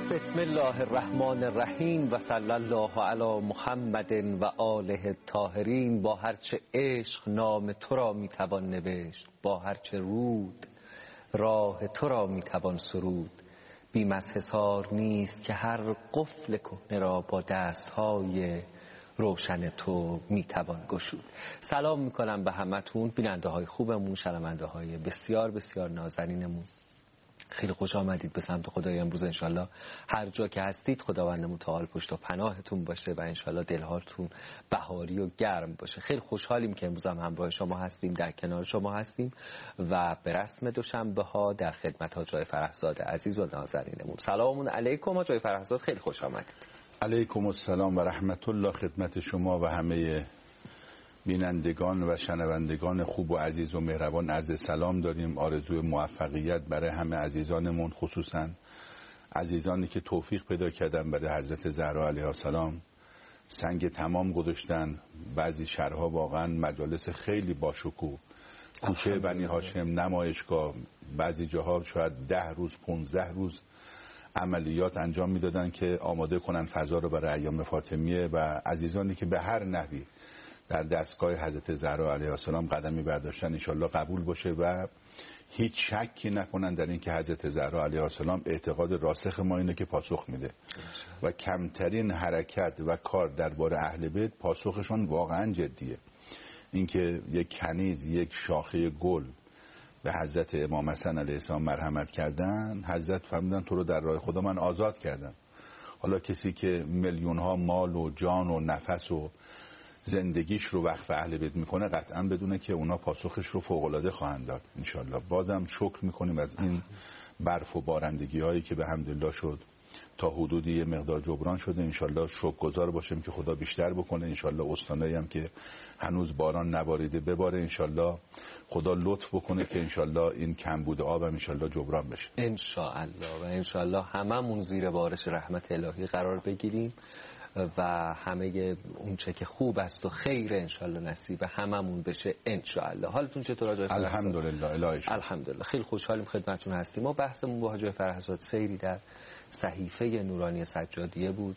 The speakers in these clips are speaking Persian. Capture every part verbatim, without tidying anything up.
بسم الله الرحمن الرحیم و صلی الله علی محمد و آله الطاهرین. با هرچه عشق نام تو را میتوان نوشت، با هرچه رود راه تو را میتوان سرود. بیم از حصار نیست که هر قفل کهنه را با دستهای روشن تو میتوان گشود. سلام میکنم به همتون، بیننده های خوبمون، شنونده های بسیار بسیار نازنینمون. خیلی خوش آمدید به سمت خدای. امروز انشالله هر جا که هستید خداوند متعال پشت و پناهتون باشه و انشالله دلهاتون بهاری و گرم باشه. خیلی خوشحالیم که امروز هم همراه شما هستیم، در کنار شما هستیم و به رسم دوشنبه ها در خدمت حاج آقای فرحزاد عزیز و نازنینمون. سلام علیکم حاج آقای فرحزاد، خیلی خوش آمدید. علیکم السلام و رحمت الله خدمت شما و همه بینندگان و شنوندگان خوب و عزیز و مهربان عرض سلام داریم. آرزوی موفقیت برای همه عزیزانمون، خصوصا عزیزانی که توفیق پیدا کردن برای حضرت زهرا علیها السلام سنگ تمام گذاشتن. بعضی شهرها واقعا مجالس خیلی باشکوه، کوچه بنی هاشم، نمایشگاه، بعضی جاها شاید ده روز پونزده روز عملیات انجام میدادن که آماده کنن فضا رو برای ایام فاطمیه و عزیزانی که به هر نحوی در دستگاه حضرت زهرا علیها السلام قدمی برداشتن انشالله قبول باشه و هیچ شکی نکنن در این که حضرت زهرا علیها السلام اعتقاد راسخ ما اینه که پاسخ میده و کمترین حرکت و کار درباره اهل بیت پاسخشون واقعا جدیه. اینکه یک کنیز، یک شاخه گل به حضرت امام حسن علیه السلام مرحمت کردن، حضرت فرمودن تو رو در راه خدا من آزاد کردم. حالا کسی که میلیون ها مال و جان و نفس و زندگیش رو وقف اهل بیت میکنه قطعا بدونه که اونا پاسخش رو فوق العاده خواهند داد انشالله. بازم شکر میکنیم از این برف و بارندگی هایی که به حمدالله شد تا حدودی یه مقدار جبران شده. انشالله شکرگزار باشیم که خدا بیشتر بکنه. انشالله استانایی هم که هنوز باران نباریده بباره. انشالله خدا لطف بکنه که انشالله این کمبود آب هم انشالله جبران بشه انشالله و انشالله هممون زیر بارش رحمت الهی قرار بگیریم و همه اون چه که خوب است و خیر انشالله نصیب هممون بشه انشالله. حالتون چطور حاج آقای فرحزاد؟ الحمدلله الهی شکر. الحمدلله خیلی خوشحالیم خدمتتون هستیم. ما بحثمون با حاج آقای فرحزاد سیری در صحیفه نورانی سجادیه بود.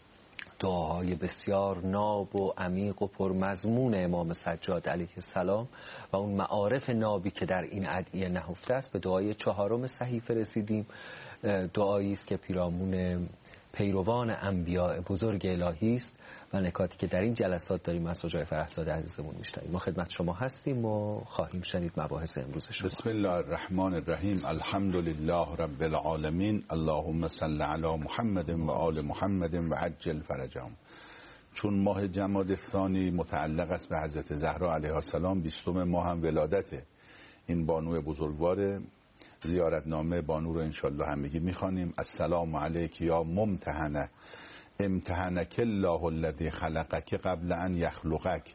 دعاهای بسیار ناب و عمیق و پرمضمون امام سجاد علیه السلام و اون معارف نابی که در این ادعیه نهفته است. به دعای چهارم صحیفه رسیدیم. دعایی است که پیرامون پیروان انبیاء بزرگ الهی است و نکاتی که در این جلسات داریم از حاج آقای فرحزاد عزیزمون میشنویم. ما خدمت شما هستیم و خواهیم شنید مباحث امروز شما. بسم الله الرحمن الرحیم. الحمدلله رب العالمین. اللهم صل علی محمد و آل محمد و عجل فرجهم. چون ماه جمادی الثانی متعلق است به حضرت زهرا علیها السلام، بیستم ماه هم ولادت این بانو بزرگوار، زیارتنامه بانو رو انشالله همگی میخوانیم. السلام علیک یا ممتحنه، امتحنک الله الذی خلقک قبل ان یخلقک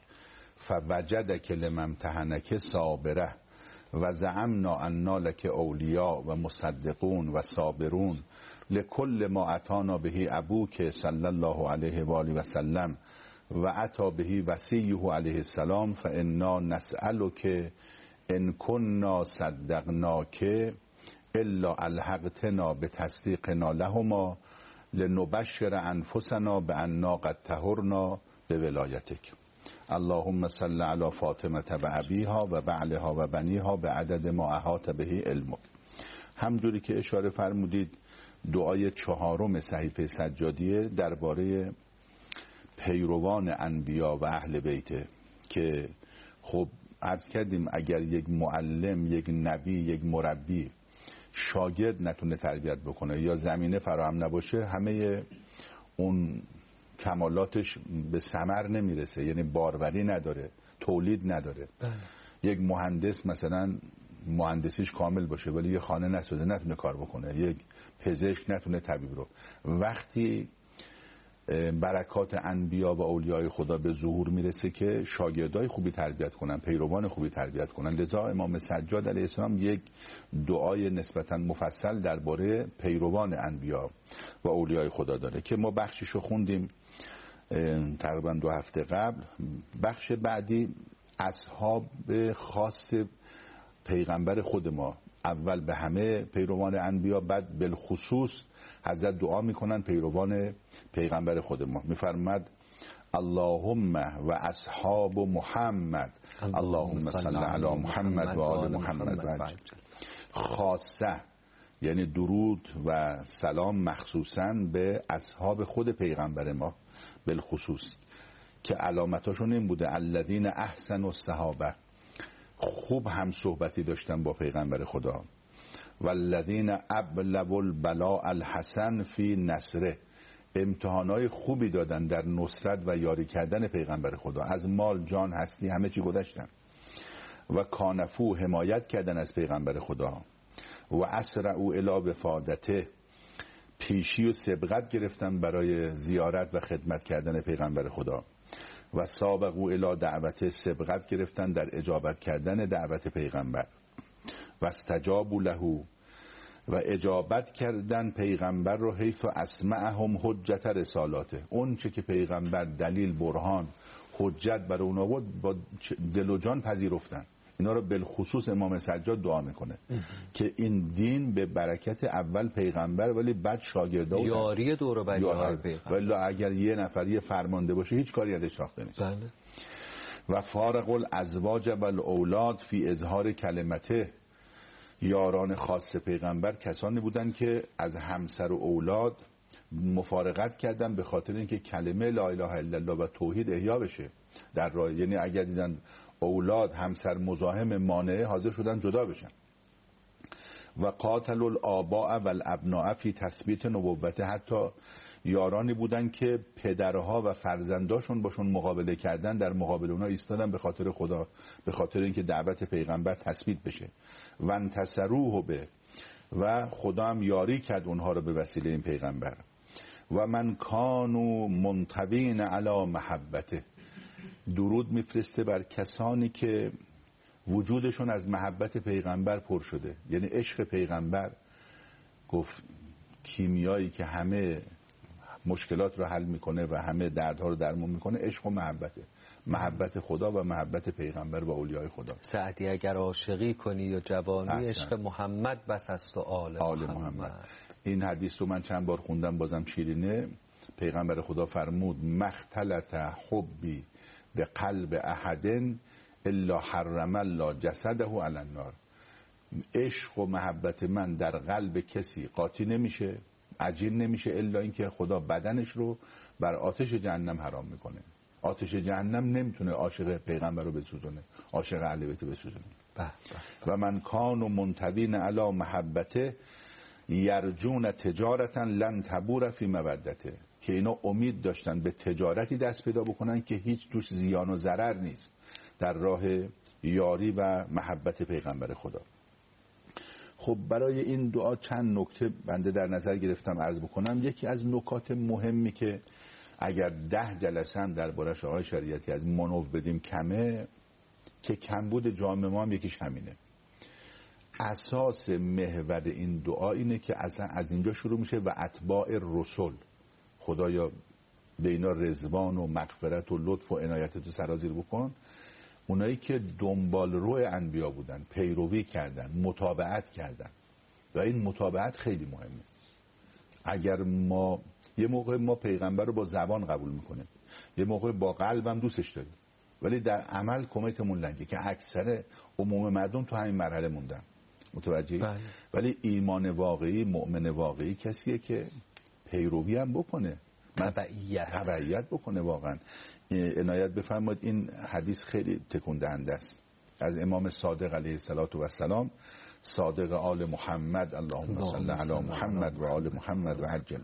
فوجدک لما امتحنک صابره و زعمنا انا لک اولیاء و مصدقون و صابرون لکل ما اتانا بهی ابوک صلی الله علیه و آله و سلم و اتا بهی وصیه علیه السلام فانا نسألک ان کننا صدقناک الا الحقتنا بتصدیقنا لهما لنبشر انفسنا بانا قد طهرنا بولایتک. اللهم صل علی فاطمه و ابیها و بعلها و بنیها به عدد ما احاط بهی علمک. همجوری که اشاره فرمودید دعای چهارم صحیفه سجادیه درباره پیروان انبیا و اهل بیت که خب عرض کردیم اگر یک معلم، یک نبی، یک مربی شاگرد نتونه تربیت بکنه یا زمینه فراهم نباشه همه اون کمالاتش به ثمر نمیرسه، یعنی باروری نداره، تولید نداره. بله. یک مهندس مثلا مهندسیش کامل باشه ولی یه خانه نسازه نتونه کار بکنه، یک پزشک نتونه طبیب رو. وقتی برکات انبیا و اولیای خدا به ظهور میرسه که شاگردای خوبی تربیت کنن، پیروان خوبی تربیت کنن. لذا امام سجاد علیه السلام یک دعای نسبتا مفصل درباره پیروان انبیا و اولیای خدا داره که ما بخششو خوندیم تقریبا دو هفته قبل. بخش بعدی اصحاب خاص پیغمبر خود ما اول به همه پیروان انبیا، بعد بالخصوص حضرت دعا میکنن پیروان پیغمبر خود ما. میفرماد اللهم و اصحاب محمد اللهم صل علی محمد و آل محمد و عجل. خاصه یعنی درود و سلام مخصوصا به اصحاب خود پیغمبر ما بالخصوص، که علامتاشون این بوده الذین احسنوا الصحابه، خوب هم صحبتی داشتن با پیغمبر خدا، والذین ابلغوا البلاء الحسن فی نصره، امتحانای خوبی دادن در نصرت و یاری کردن پیغمبر خدا، از مال جان هستی همه چی گذاشتن، و کانفو حمایت کردن از پیغمبر خدا، و اسرعوا الی وفادته، پیشی و سبقت گرفتن برای زیارت و خدمت کردن پیغمبر خدا، و سابقوا الی دعوت، سبقت گرفتن در اجابت کردن دعوت پیغمبر، و استجابوا له، و اجابت کردن پیغمبر رو حیث اسمعهم حجت رسالاته، اون چه که پیغمبر دلیل برهان حجت برای اونا بود با دل و جان پذیرفتن. اینا رو بالخصوص امام سجاد دعا میکنه که این دین به برکت اول پیغمبر ولی بعد شاگردا و یاری دور و بر پیغمبر، ولی اگر یه نفر یه فرمانده باشه هیچ کاری ازش ساخته نیست. بله. و فارق الازواج و الاولاد فی اظهار کلمته، یاران خاص پیغمبر کسانی بودن که از همسر و اولاد مفارقت کردن به خاطر اینکه کلمه لا اله الا الله و توحید احیا بشه در راه، یعنی اگر دیدن اولاد همسر مزاحم مانعه حاضر شدن جدا بشن. و قاتل الآباء و الابناء فی تثبیت نبوته، حتی یارانی بودن که پدرها و فرزنداشون باشون مقابله کردن، در مقابل اونها ایستادن به خاطر خدا، به خاطر اینکه دعوت پیغمبر تثبیت بشه. و انتصروه به، و خدا هم یاری کرد اونها رو به وسیله این پیغمبر. و من کانوا منطوین علی محبته، درود میفرسته بر کسانی که وجودشون از محبت پیغمبر پر شده، یعنی عشق پیغمبر. گفت کیمیایی که همه مشکلات رو حل میکنه و همه دردها رو درمان میکنه عشق و محبته، محبت خدا و محبت پیغمبر و اولیای خدا. سعدی اگر عاشقی کنی یا جوانی اصلا. عشق محمد بس است و آل, آل محمد. محمد این حدیث رو من چند بار خوندم بازم شیرینه. پیغمبر خدا فرمود مختلط حبی به قلب احدن الا حرم الله جسده علی النار، عشق و محبت من در قلب کسی قاطی نمیشه، عجین نمیشه، الا اینکه خدا بدنش رو بر آتش جهنم حرام میکنه. آتش جهنم نمیتونه عاشق پیغمبر رو بسوزونه، عاشق اهل بیت بسوزونه. و من کان و منتوین علی محبته یرجون تجارتا لن تبور فی مودته، که اینا امید داشتن به تجارتی دست پیدا بکنن که هیچ توش زیان و ضرر نیست در راه یاری و محبت پیغمبر خدا. خب برای این دعا چند نکته بنده در نظر گرفتم عرض بکنم. یکی از نکات مهمی که اگر ده جلسه هم دربارش آقای شریعتی از منو بدیم کمه، که کمبود جامعه ما هم یکیش همینه. اساس محور این دعا اینه که اصلا از اینجا شروع میشه و اتباع رسول، خدایا به اینا رضوان و مغفرت و لطف و عنایتت سرازیر بکن. اونایی که دنبال روی انبیا بودن، پیروی کردن، متابعت کردن، و این متابعت خیلی مهمه. اگر ما یه موقع ما پیغمبر رو با زبان قبول میکنیم، یه موقع با قلبم دوستش داریم، ولی در عمل کمیتمون لنگه، که اکثر عموم مردم تو همین مرحله موندن. متوجهی؟ بله. ولی ایمان واقعی، مؤمن واقعی کسیه که پیروی هم بکنه، تبعیت تبعیت بکنه. واقعا عنایت بفرمایید، این حدیث خیلی تکون دهنده است از امام صادق علیه السلام، صادق آل محمد اللهم صل علی محمد و آل محمد و عجل.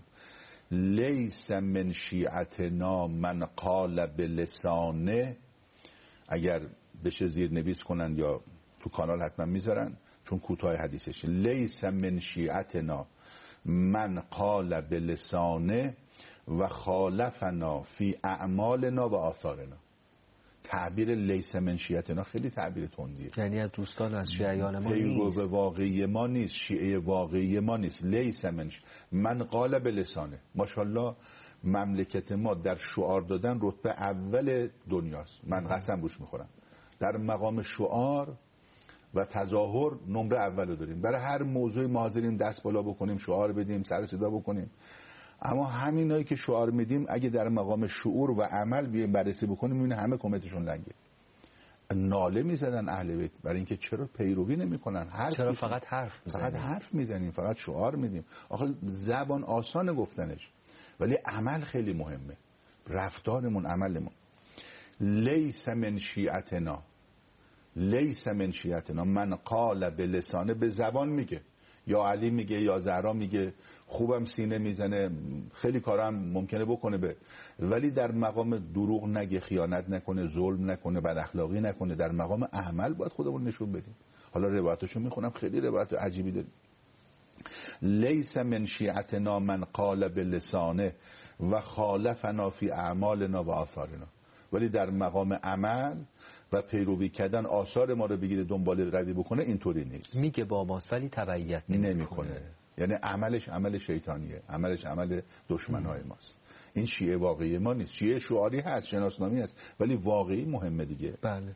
لیس من شیعتنا من قال بلسانه، اگر بشه زیر نویس کنن یا تو کانال حتما میذارن چون کوتاه حدیثش، لیس من شیعتنا من قال بلسانه و خالفنا فی اعمالنا و آثارنا. تعبیر لیس من شیعتنا خیلی تعبیر تندیه، یعنی از دوستان از شیعیان ما نیست، پیرو واقعی ما نیست، شیعه واقعی ما نیست. لیس من ش... من قال بلسانه. ماشاءالله مملکت ما در شعار دادن رتبه اول دنیاست، من قسم روش میخورم. در مقام شعار و تظاهر نمره اولو داریم. برای هر موضوع ما حاضریم دست بالا بکنیم، شعار بدیم، سر صدا بکنیم. اما همینایی که شعار میدیم اگه در مقام شعور و عمل بیایم بررسی بکنیم میبینیم همه کمیتشون لنگه. ناله میزدن اهل بیت برای اینکه چرا پیروی نمیکنن، حرف چرا فقط حرف میزنیم، فقط حرف میزنیم، فقط شعار میدیم. آخه زبان آسان گفتنش ولی عمل خیلی مهمه. رفتارمون، عملمون. لیس من شیعتنا، لیس من شیعتنا من قال به لسانه، به زبان میگه، یا علی میگه یا زهرا میگه، خوبم سینه میزنه، خیلی کارم ممکنه بکنه به، ولی در مقام دروغ نگه، خیانت نکنه، ظلم نکنه، بد اخلاقی نکنه. در مقام عمل باید خودمون نشون بدیم. حالا روایتاشو میخونم، خیلی روایت عجیبی داریم. لیس من شیعتنا من قال به لسانه و خالفنا فی اعمالنا و آثارنا، ولی در مقام عمل و پیروی کردن آثار ما رو بگیره دنبال روی بکنه اینطوری نیست. میگه با ماست ولی تبعیت نمیکنه. یعنی عملش عمل شیطانیه، عملش عمل دشمنای ماست. این شیعه واقعی ما نیست. شیعه شعاری هست، شناسنامی هست، ولی واقعی مهمه دیگه. بله.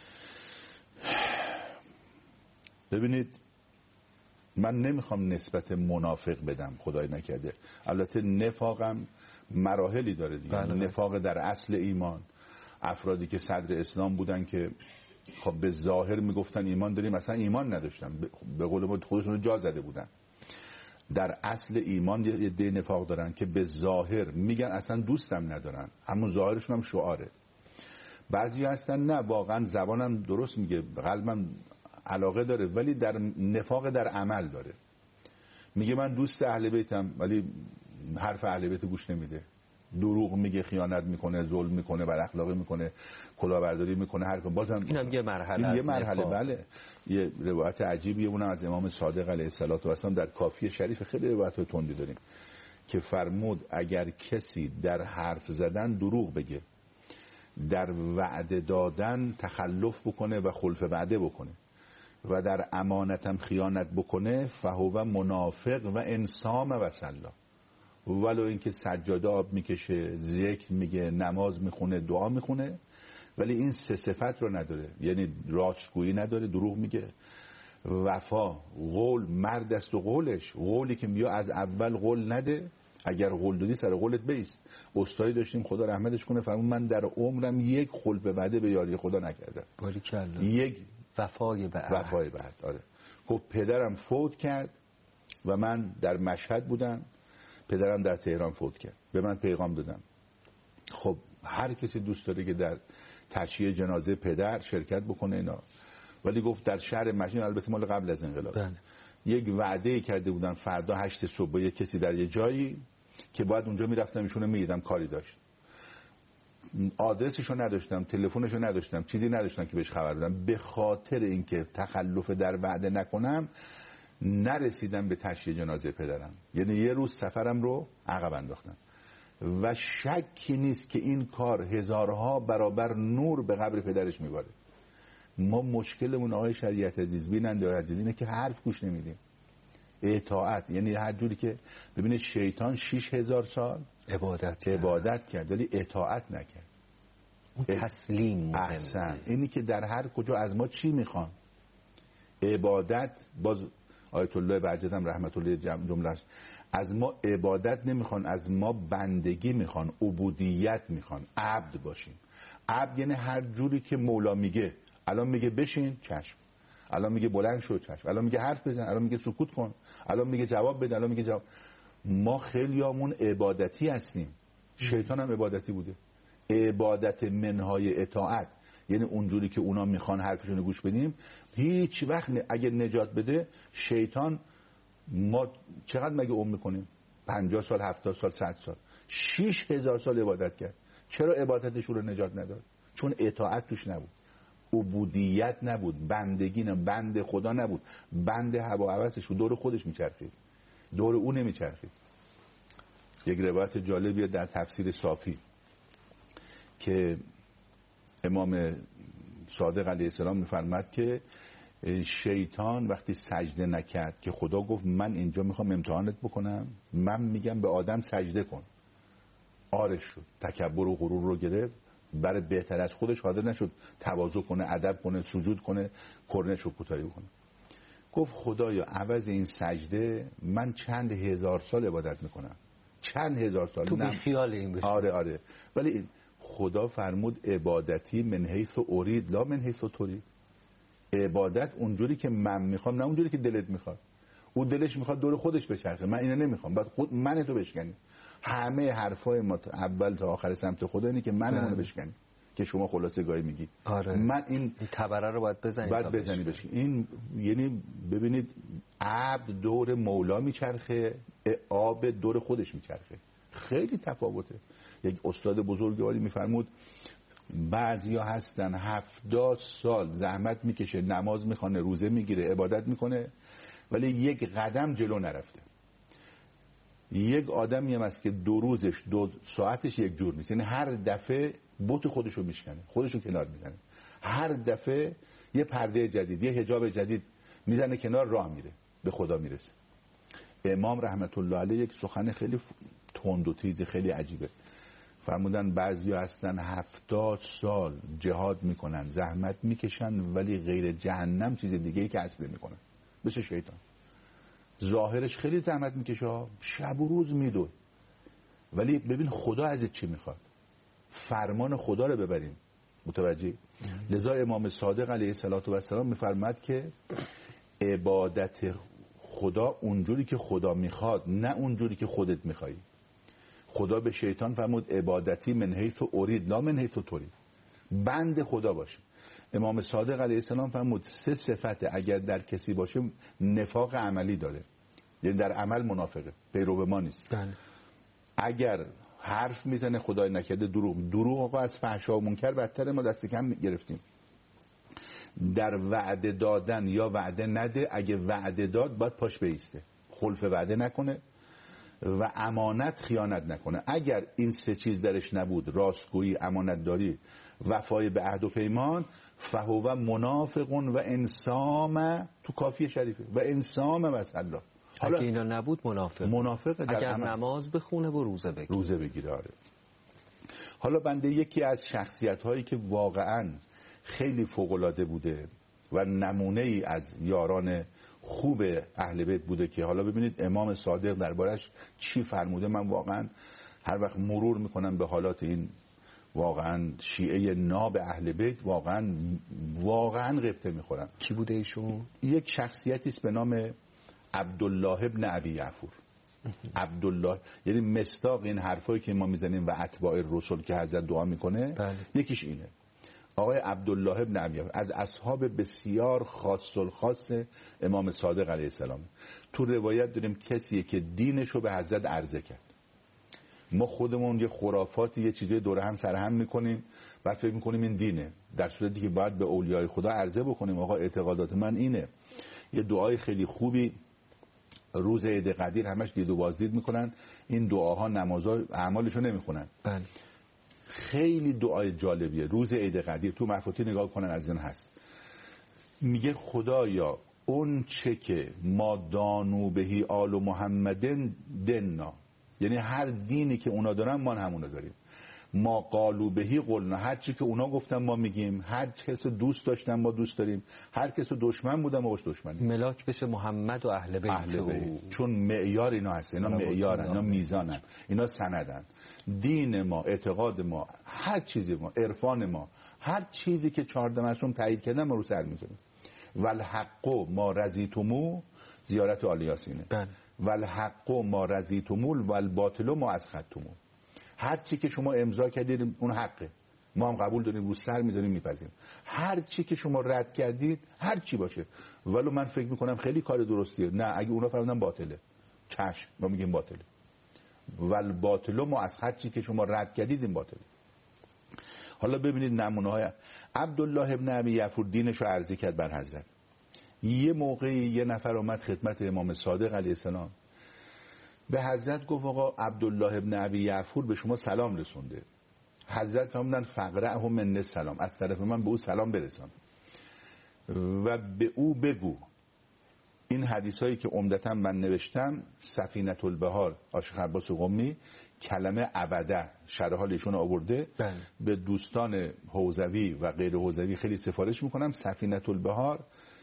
ببینید من نمیخوام نسبت منافق بدم، خدای نکرده. البته نفاقم مراحلی داره دیگه. بله. نفاق در اصل ایمان، افرادی که صدر اسلام بودن که خب به ظاهر میگفتن ایمان داریم، مثلا ایمان نداشتن، به قول ما خودشون رو جا زده بودن. در اصل ایمان یه عده نفاق دارن که به ظاهر میگن اصلا دوستم ندارن، همون ظاهرشون هم شعاره. بعضی هستن نه واقعا زبانم درست میگه، قلبم علاقه داره، ولی در نفاق در عمل داره. میگه من دوست اهل بیتم ولی حرف اهل بیت گوش نمیده، دروغ میگه، خیانت میکنه، ظلم میکنه، بد اخلاقی میکنه، کلاهبرداری میکنه، هر کم بازم اینم یه مرحله این از یه مرحله نفاق. بله. یه روایت عجیبیه اونم از امام صادق علیه السلام در کافی شریف، خیلی روایت تندی داریم که فرمود اگر کسی در حرف زدن دروغ بگه، در وعده دادن تخلف بکنه و خلف وعده بکنه و در امانتم خیانت بکنه، فهو منافق و انسام و سلا. ولو اینکه سجاده آب میکشه، ذکر میگه، نماز میخونه، دعا میخونه، ولی این سه صفت رو نداره. یعنی راستگویی نداره، دروغ میگه، وفا، قول، مرد است و قولش، قولی که میگه از اول قول نده، اگر قول دادی سر قولت بیست. استادی داشتیم خدا رحمتش کنه فرمود من در عمرم یک خلف وعده به یاری خدا نکردم. باریکلا. یک وفای به عهد. وفای به عهد. آره. گفت پدرم فوت کرد و من در مشهد بودم، پدرم در تهران فوت کرد، به من پیغام دادم. خب هر کسی دوست داره که در تشییع جنازه پدر شرکت بکنه اینا، ولی گفت در شهر مشهد، البته مال قبل از انقلاب، بله. یک وعده کرده بودن فردا هشت صبح با یک کسی در یه جایی که باید اونجا میرفتم ایشونو میدیدم، کاری داشت، آدرسشو نداشتم، تلفنشو نداشتم، چیزی نداشتم که بهش خبر بدم. به خاطر اینکه تخلف در وعده نکنم نرسیدم به تشییع جنازه پدرم، یعنی یه روز سفرم رو عقب انداختم و شکی نیست که این کار هزارها برابر نور به قبر پدرش میباره. ما مشکلمون آقای شریعت عزیز، بیننده عزیز، اینه که حرف گوش نمیدیم. اطاعت یعنی هر جوری که ببینید شیطان شش هزار سال عبادت عبادت کرد ولی اطاعت نکرد. اون تسلیم مهمه. احسن. اینی که در هر کجا از ما چی میخوان؟ عبادت. باز آیت الله بهجت هم رحمت الله جمله از ما عبادت نمیخوان، از ما بندگی میخوان، عبودیت میخوان، عبد باشیم. عبد یعنی هر جوری که مولا میگه. الان میگه بشین، چشم. الان میگه بلند شو، چشم. الان میگه حرف بزن، الان میگه سکوت کن، الان میگه جواب بده، الان میگه جواب. ما خیلیامون عبادتی هستیم. شیطان هم عبادتی بوده. عبادت منهای اطاعت یعنی اونجوری که اونا میخوان حرفشون گوش بدیم. هیچ وقت اگه نجات بده شیطان، ما چقدر مگه عمر میکنیم؟ پنجاه سال، هفتاد سال، صد سال. شش هزار سال عبادت کرد. چرا عبادتش رو نجات نداد؟ چون اطاعت توش نبود، عبودیت نبود، بندگی نه، بند خدا نبود، بند هوا و هوسش بود، دور خودش میچرخید، دور اون نمیچرخید. یک روایت جالبیه در تفسیر صافی که امام صادق علیه السلام میفرماد که شیطان وقتی سجده نکرد که خدا گفت من اینجا میخوام امتحانت بکنم، من میگم به آدم سجده کن، آرش شد، تکبر و غرور رو گرفت، برای بهتر از خودش حاضر نشد تواضع کنه، ادب کنه، سجود کنه، کرنش رو کوتاهی کنه. گفت خدایا عوض این سجده من چند هزار سال عبادت میکنم، چند هزار سال. تو بی خیال این بشه. آره آره. ولی خدا فرمود عبادتی من حیث ارید لا من حیث ترید. عبادت اونجوری که من میخوام، نه اونجوری که دلت میخواد. او دلش میخواد دور خودش بچرخه، من اینو نمیخوام، بعد خود من تو بشکنی. همه حرفای ما اول تا آخر سمت خدا اینه که منمونو بشکنی، که شما خلاصه گاهی میگی آره. من این, این تبره رو باید بزنی، باید بزنی بشکنی. این یعنی ببینید عبد دور مولا میچرخه، آب دور خودش میچرخه، خیلی تفاوته. یک استاد بزرگواری میفرمود بعضیا هستن هفتاد سال زحمت میکشه، نماز میخونه، روزه میگیره، عبادت میکنه، ولی یک قدم جلو نرفته. یک آدمی هم هست که دو روزش دو ساعتش یک جور نیست، یعنی هر دفعه بوت خودشو میشکنه، خودشو کنار میزنه، هر دفعه یه پرده جدید، یه حجاب جدید میزنه کنار، راه میره، به خدا میرسه. امام رحمت الله علیه یک سخن خیلی تند و تیز خیلی عجیبه فرمودن بعضیا هستن هفتاد سال جهاد میکنن، زحمت میکشن، ولی غیر جهنم چیز دیگه ای که اصلی میکنن، بشه شیطان. ظاهرش خیلی زحمت میکشه، شب و روز میدوه، ولی ببین خدا ازت چی میخواد، فرمان خدا رو ببریم. متوجه؟ لذا امام صادق علیه السلام میفرماد که عبادت خدا اونجوری که خدا میخواد، نه اونجوری که خودت میخوای. خدا به شیطان فرمود عبادتی من حیث ارید لا من حیث ترید، بند خدا باشه. امام صادق علیه السلام فرمود سه صفت اگر در کسی باشه نفاق عملی داره، یعنی در عمل منافقه، پیرو ما نیست. بله. اگر حرف میزنه خدای نکرده دروغ، دروغ آقا از فحشا و منکر بدتر، ما دست کم گرفتیم. در وعده دادن یا وعده نده، اگه وعده داد باید پاش بیسته، خلف وعده نکنه و امانت خیانت نکنه. اگر این سه چیز درش نبود، راستگویی، امانت داری، وفای به عهد و پیمان، فهو منافق و انسام، تو کافی شریفه، و انسام مسلا. اگه اینا نبود منافق منافق در اگر عمل. نماز بخونه و روزه بگیره روزه بگیره آره. حالا بنده یکی از شخصیت هایی که واقعا خیلی فوق‌العاده بوده و نمونه ای از یاران خوب اهل بیت بوده که حالا ببینید امام صادق دربارش چی فرموده. من واقعا هر وقت مرور میکنم به حالات این واقعا شیعه ناب اهل بیت، واقعا واقعا غبطه میخورم. کی بوده ایشون؟ یک شخصیتی است به نام عبدالله ابن ابی یعفور. عبدالله یعنی مصداق این حرفایی که ما میزنیم و اتباع رسول که حضرت دعا میکنه. بله. یکیش اینه. آقای عبدالله ابن ابی یعفور از اصحاب بسیار خاص الخاص امام صادق علیه السلام. تو روایت داریم کسیه که دینشو به حضرت عرضه کرد. ما خودمون یه خرافاتی یه چیزی دوره هم سرهم میکنیم، بعد فکر میکنیم این دینه، در صورتی که باید به اولیای خدا عرضه بکنیم آقا اعتقادات من اینه. یه دعای خیلی خوبی روز عید قدیر همش دید و بازدید میکنن، این دعاها نمازها اعمالشو نمیخونن. بله. خیلی دعای جالبیه. روز عید قدیر تو مفاتیح نگاه کنن از این هست، میگه خدایا اون چه که ما دانو بهی آل محمدن دننا، یعنی هر دینی که اونا دارن ما همونو داریم. ما قالو بهی قلنا، هر چی که اونا گفتن ما میگیم. هر کس دوست داشتن ما دوست داریم، هر کس دشمن بودن ما باش دشمنیم. ملاک بشه محمد و اهل بیت, اهل بیت. چون معیار اینا هست، اینا معیارن، اینا میزانن، اینا سندن. دین ما، اعتقاد ما، هر چیزی ما، عرفان ما، هر چیزی که چهارده معصوم تایید کردن ما رو سر میذاریم. والحق ما رضیتمو، زیارت آل یاسینه. بله. والحق ما رضیتمو والباطل ما اسخطتمو. هر چی که شما امضا کردید اون حقه، ما هم قبول داریم، رو سر میذاریم میپذیریم. هر چی که شما رد کردید هر چی باشه، ولو من فکر میکنم خیلی کار درستیه، نه اگه اونا فرمودن باطله، چشم ما میگیم باطله. ول باطلو ما از هر چی که شما رد کردید این باطله. حالا ببینید نمونه های عبدالله ابن ابی یعفور دینشو عرضه کرد بر حضرت. یه موقعی یه نفر اومد خدمت امام صادق علیه السلام، به حضرت گفت آقا عبدالله ابن ابی یعفور به شما سلام رسونده. حضرت فرمودن فقرأه من سلام، از طرف من به او سلام برسان و به او بگو این حدیثایی که عمدتاً من نوشتم، سفینة البحار عاشق عباس قمی، کلمه ابده شرح حال ایشون آورده. بله. به دوستان حوزوی و غیر حوزوی خیلی سفارش میکنم. سفینة البحار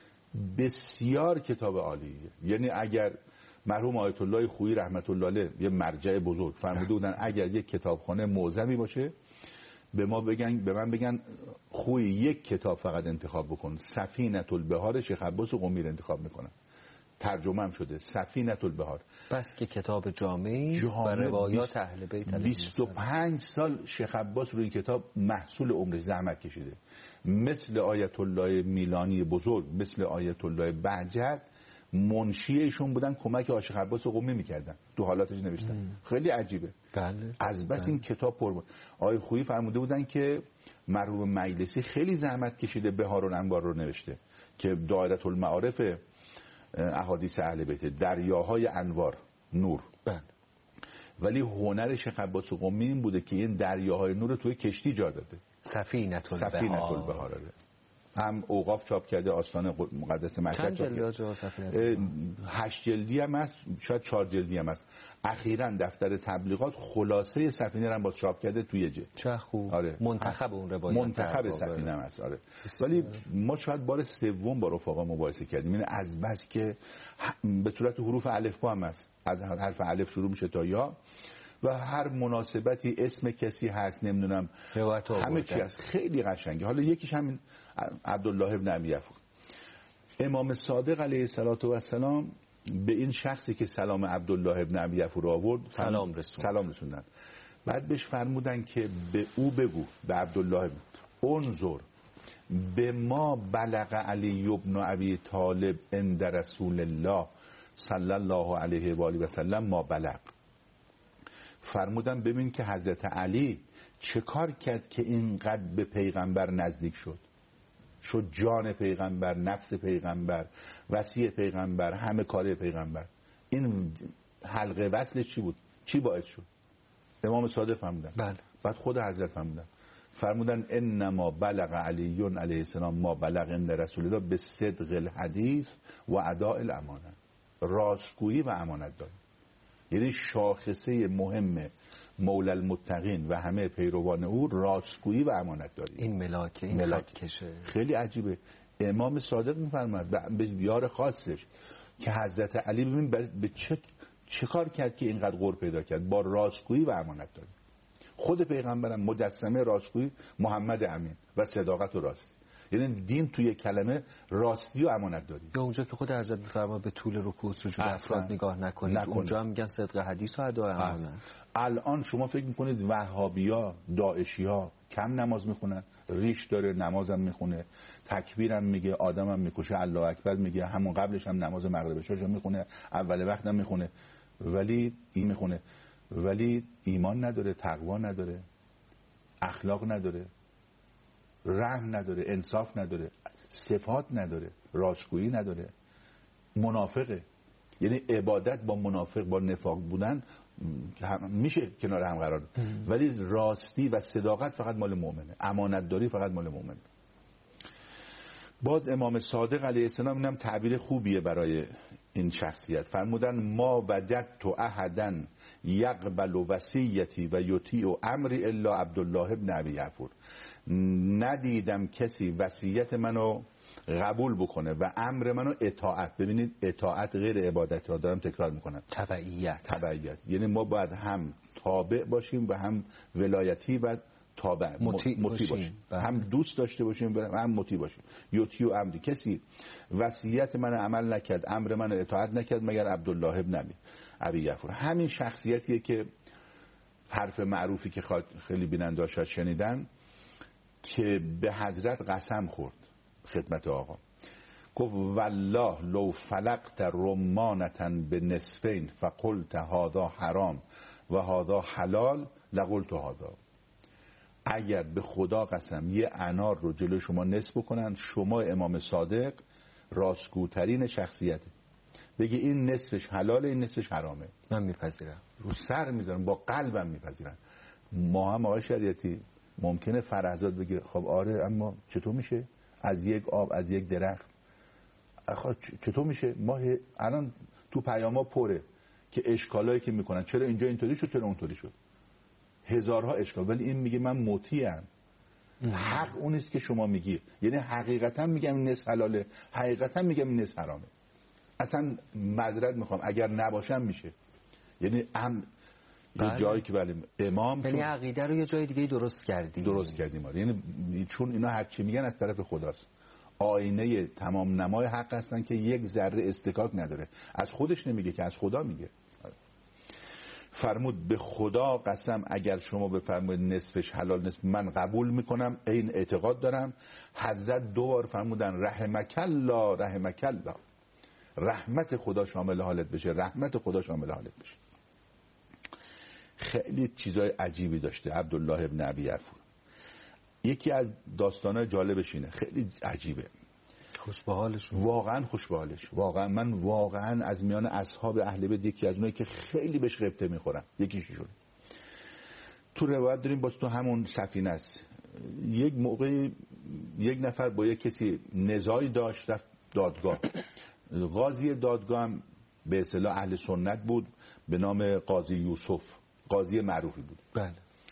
بسیار کتاب عالیه. یعنی اگر مرحوم آیت الله خویی رحمت الله علیه یه مرجع بزرگ فرموده بودن اگر یک کتابخانه معظمی باشه به ما بگن، به من بگن خویی یک کتاب فقط انتخاب بکن، سفینة البحار شیخ عباس قمی رو انتخاب میکنن. ترجمه هم شده سفینة البحار. بس که کتاب جامعی و روایات اهل بیت بیست و پنج سال شیخ عباس روی این کتاب محصول عمرش زحمت کشیده. مثل آیت الله میلانی بزرگ، مثل آیت الله بهجت منشی ایشون بودن، کمک عاشق عباس قمی میکردن، تو حالاتش نوشتن. ام. خیلی عجیبه. بله. از بس بله. این کتاب پر بود. آقای خویی فرموده بودن که مرحوم مجلسی خیلی زحمت کشیده بهار الانوار رو نوشته که دایره المعارف احادیث اهل بیت، دریاهای انوار نور. بله. ولی هنر شیخ عباس قمی این بوده که این دریاهای نور رو توی کشتی جا داده. سفینة البحار. سفینة البحار هم اوقاف چاپ کرده، آستان مقدس مشهد چاپ کرده. هشت جلدی هم هست، شاید چهار جلدی هم هست. اخیراً دفتر تبلیغات خلاصه سفینه رو هم باز چاپ کرده توی جه. چه خوب. آره. منتخب اون روایت. منتخب سفینه هم هست. آره. ولی ما شاید بار سوم با رفقا مباحثه کردیم. این از بس که به صورت حروف الفبا هم هست. از حرف الف شروع میشه تا یا و هر مناسبتی اسم کسی هست، نمیدونم همه چی هست، خیلی قشنگه. حالا یکیش همین عبدالله ابن ابی یفور. امام صادق علیه السلام به این شخصی که سلام عبدالله ابن ابی یفور آورد سلام رسوند. سلام رسوندن. بعد بهش فرمودن که به او بگو، به عبدالله انظر به ما بلغ علی ابن ابی طالب عند رسول الله صلی الله علیه و آله و سلم ما بلغ. فرمودن ببین که حضرت علی چه کار کرد که اینقدر به پیغمبر نزدیک شد، شد جان پیغمبر، نفس پیغمبر، وصی پیغمبر، همه کاره پیغمبر. این حلقه وصل چی بود؟ چی باعث شد؟ امام صادق فرمودن. بله. بعد خود حضرت فرمودن فرمودن انما بلغ علی علیه السلام ما بلغ عند رسول الله به صدق الحدیث و اداء الامانه. راستگویی و امانت داری. یعنی شاخصه مهم مولا المتقین و همه پیروان او راستگویی و امانت داری. این ملاکه، این ملاک. کشه. خیلی عجیبه. امام صادق میفرماد به یار خاصش که حضرت علی ببین به چه چه کار کرد که اینقدر غور پیدا کرد؟ با راستگویی و امانت داری. خود پیغمبرم مجسمه راستگویی محمد امین و صداقت و راستی. یعنی دین توی کلمه راستی و امانت داری. یا اونجا که خود حضرت میفرما به طول رکوع سجود افراد نگاه نکنید، نکنید. اونجا هم میگن صدق حدیث و ادای امانت. الان شما فکر میکنید وهابیا، داعشیا کم نماز میخونن؟ ریش داره، نمازم میخونه، تکبیرم میگه، آدمم میکشه، الله اکبر میگه، همون قبلش هم نماز مغرب عشا میخونه، اول وقتم میخونه، ولی این میخونه ولی ایمان نداره، تقوا نداره، اخلاق نداره، رحم نداره، انصاف نداره، صفات نداره، راستگویی نداره، منافقه. یعنی عبادت با منافق، با نفاق بودن میشه کنار هم قرار داد، ولی راستی و صداقت فقط مال مؤمنه، امانت داری فقط مال مؤمنه. باز امام صادق علیه السلام اینم تعبیر خوبیه برای این شخصیت. فرمودن ما وجدت احدا یقبل وصیتی و یطیع امری الا عبدالله ابن ابی یفور. ندیدم کسی وصیت منو قبول بکنه و امر منو اطاعت. ببینید اطاعت غیر عبادت را دارم تکرار میکنم، تبعیت. تبعیت یعنی ما باید هم تابع باشیم و هم ولایتی و تابع مطیع باشیم, باشیم. هم دوست داشته باشیم و هم مطیع باشیم. یطیع امری، کسی وصیت من عمل نکرد، امر من اطاعت نکرد مگر عبدالله ابن ابی یفور. همین شخصیتیه که حرف معروفی که خیلی بیننده شاید شنیدن که به حضرت قسم خورد خدمت آقا، گفت والله لو فلقت رمانتا به نصفین فقلت هذا حرام و هذا حلال لقلت هذا. اگر به خدا قسم یه انار رو جلو شما نصف کنن، شما امام صادق راستگوترین شخصیته، بگی این نصفش حلاله این نصفش حرامه، من میپذیرم، رو سر میذارم، با قلبم میپذیرم. ما هم آقای شریعتی ممکنه فرهزاد بگه خب آره، اما چطور میشه از یک آب، از یک درخت آخه چطور میشه؟ ما الان تو پیاما پره که اشکالایی که میکنن، چرا اینجا اینطوری شد، چرا اونطوری شد، هزارها اشکال. ولی این میگه من مطیعم. حق اون است که شما میگی، یعنی حقیقتا میگم این نصف حلاله، حقیقتا میگم این نصف حرامه. اصلا معذرت میخوام اگر نباشم میشه، یعنی هم یه جایی که ولی امام یعنی عقیده رو یه جای دیگه درست کردیم درست کردیم آره. یعنی چون اینا هر چی میگن از طرف خداست، آینه تمام نمای حق هستن که یک ذره استکاک نداره، از خودش نمیگه که از خدا میگه. فرمود به خدا قسم اگر شما بفرمایید نصفش حلال نصف من قبول میکنم، این اعتقاد دارم. حضرت دو بار فرمودن رحمک الله رحمک الله، رحمت خدا شامل حالت بشه، رحمت خدا شامل حالت بشه. خیلی چیزای عجیبی داشته عبدالله ابن ابی یعفور. یکی از داستانای جالبش اینه، خیلی عجیبه، خوش به حالش، واقعا خوش به حالش. واقعا من واقعا از میان اصحاب اهل بیت یکی از اونایی که خیلی بهش غبطه میخورم یکیشون. تو روایت داریم باز تو همون سفینه است، یک موقع یک نفر با یک کسی نزاعی داشت، رفت دادگاه. قاضی دادگاه هم به اصطلاح اهل سنت بود، به نام قاضی یوسف، قاضی معروفی بود. بله.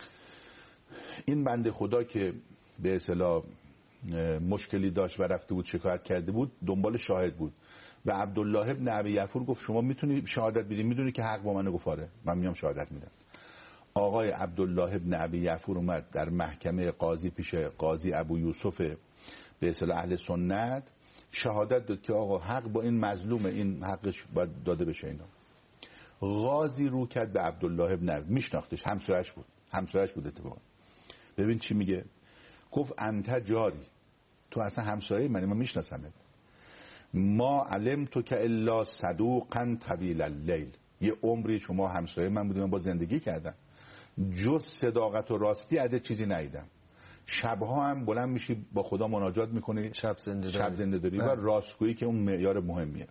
این بنده خدا که به اصطلاح مشکلی داشت و رفته بود شکایت کرده بود، دنبال شاهد بود و عبدالله ابن ابی یعفور گفت شما میتونی شهادت بدی؟ میدونی که حق با منه؟ گفت آره من میام شهادت میدم. آقای عبدالله ابن ابی یعفور اومد در محکمه قاضی پیش قاضی ابو یوسف به اصطلاح اهل سنت شهادت داد که آقا حق با این مظلومه، این حقش باید داده بشه. اینا قاضی رو کرد به عبدالله ابن ابی، میشناختش، همسایه‌اش بود، همسایه‌اش بود اتفاقا. ببین چی میگه، گفت انت جاری، تو اصلا همسایه منی، من میشناسمت. ما علم تو که الا صدوقا طویل اللیل، یه عمری شما همسایه من بودی، من با زندگی کردم، جز صداقت و راستی از چیزی ندیدم. شبها هم بلند میشی با خدا مناجات میکنی، شب زنده داری, شب زنده داری و راستگویی که اون معیار مهمیه.